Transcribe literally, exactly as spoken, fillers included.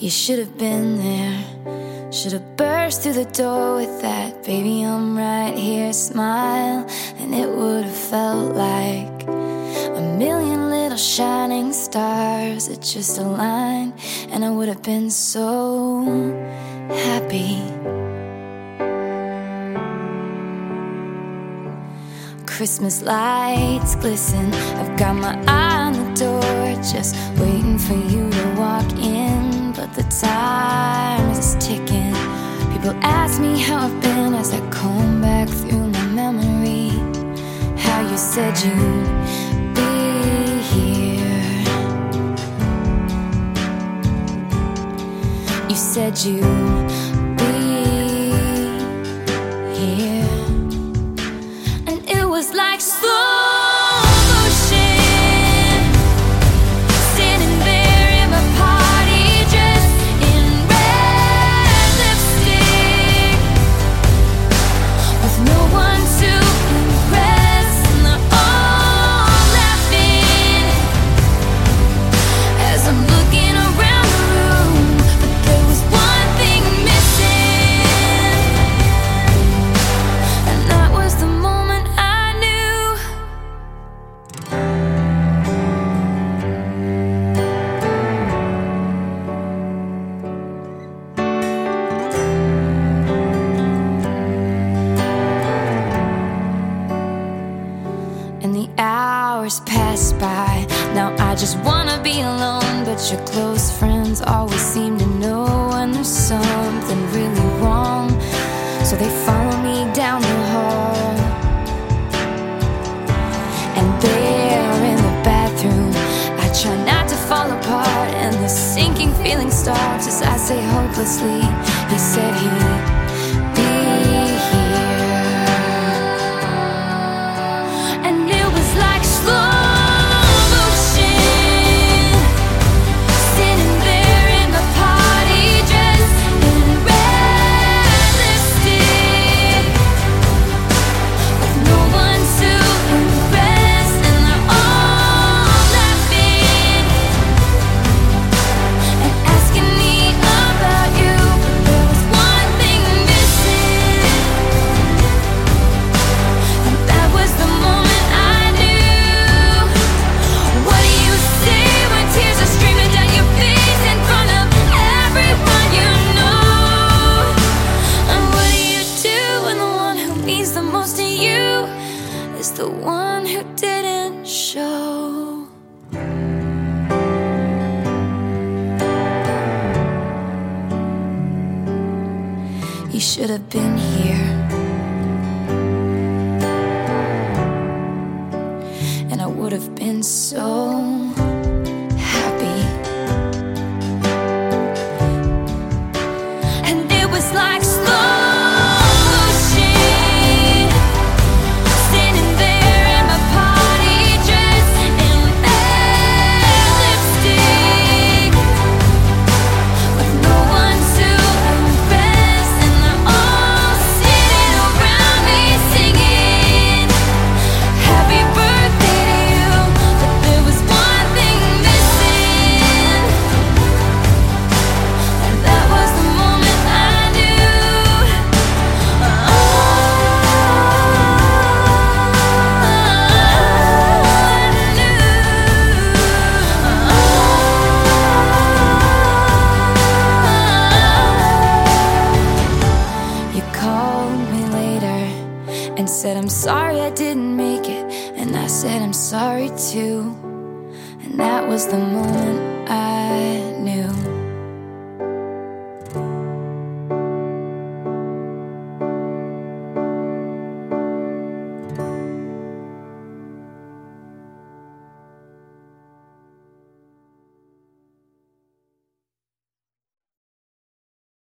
You should have been there. Should have burst through the door with that "baby, I'm right here" smile, and it would have felt like a million little shining stars that just aligned, and I would have been so happy. Christmas lights glisten, I've got my eye on the door, just waiting for you to walk in. But the time is ticking. People ask me how I've been as I comb back through my memory. How you said you'd be here. You said you'd be here. It was like slow motion, sitting there in my party dress, in red lipstick, with no one to impress, and they're all laughing as I'm looking around the room. But there was one thing missing, and that was the moment I And the hours pass by. Now I just wanna be alone, but your close friends always seem to know when there's something really wrong, so they follow me down the hall. And there in the bathroom, I try not to fall apart, and the sinking feeling starts as I say hopelessly, he said he'd be here. And it was like slow motion, sitting there in my party dress, in red lipstick, with no one to impress, and they're all laughing and asking me about you. But there was one thing missing, and that was the moment I knew. What do you say when tears are streaming down your face in front of everyone you know? And what do you do when the one who means the most to you is the one who didn't show? You should have been here, and I would have been so happy. And it was like slow motion, sitting there in my party dress, in red lipstick, with no one to impress, and they're all sitting around me singing happy birthday to you. But there was one thing missing, and that was the moment I knew. Oh, I knew. You called me later and said, "I'm sorry I didn't make it," and I said, "I'm sorry too." And that was the moment I